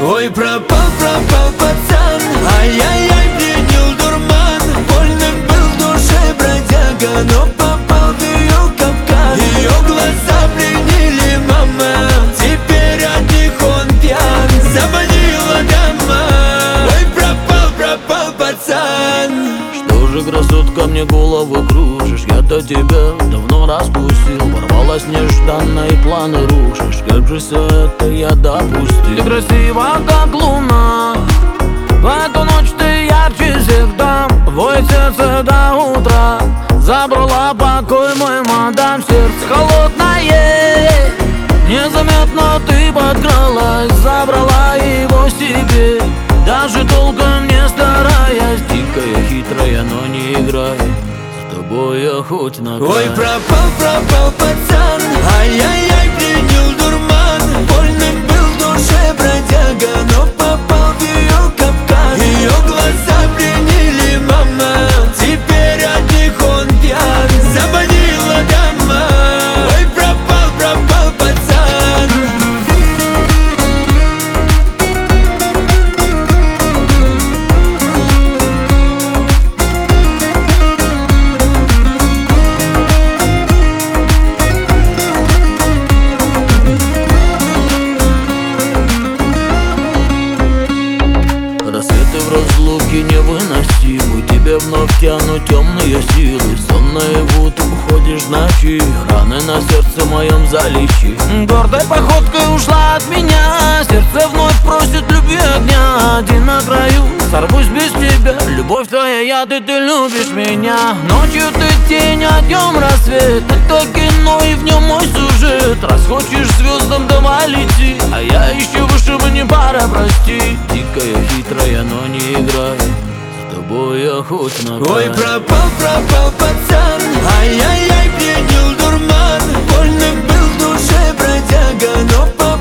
Ой, пропал, пропал пацан, ай-яй-яй, пленил дурман. Вольным был в душе бродяга, но попал в ее капкан. Ее глаза пленили, мама, теперь от них он пьян. Заманила дома. Ой, пропал, пропал пацан. Что же, красотка, мне голову кружишь? Я-то тебя давно распустил. Ворвалась нежданно и планы рушишь. Как же все это я допустил? Ты красива, как луна, в эту ночь ты ярче всех дам. Твой сердце до утра забрала покой мой, мадам. Сердце холодное, незаметно ты подкралась, забрала его себе, даже толком не стараясь. Дикая, хитрая, но не играй, с тобой я хоть на край. Ой, пропал, пропал пацан, ай-яй-яй, пленил дурман. Вольным был в душе бродяга, но попал в ее капкан. Ее глаза пленили, мама, теперь от них он пьян. Заманила дома. Ой, пропал, пропал пацан. Рассветы в разлуке невыносимы, тебе вновь тянут темные силы. Сон наяву ты уходишь ночи, раны на сердце моем залечи. Гордой походкой ушла от меня, сердце вновь просит любви огня. Один на краю, сорвусь без тебя, любовь твоя яд, и ты любишь меня. Ночью ты тень, а днем рассвет, это кино и в нем мой сюжет. Раз хочешь звездам, давай лети, а я еще выше, мне пора, прости. Дикая, хитрая, но не играй, с тобой я хоть на край. Ой, пропал, пропал пацан, ай-яй-яй, пленил дурман. Вольным был в душе бродяга, но попал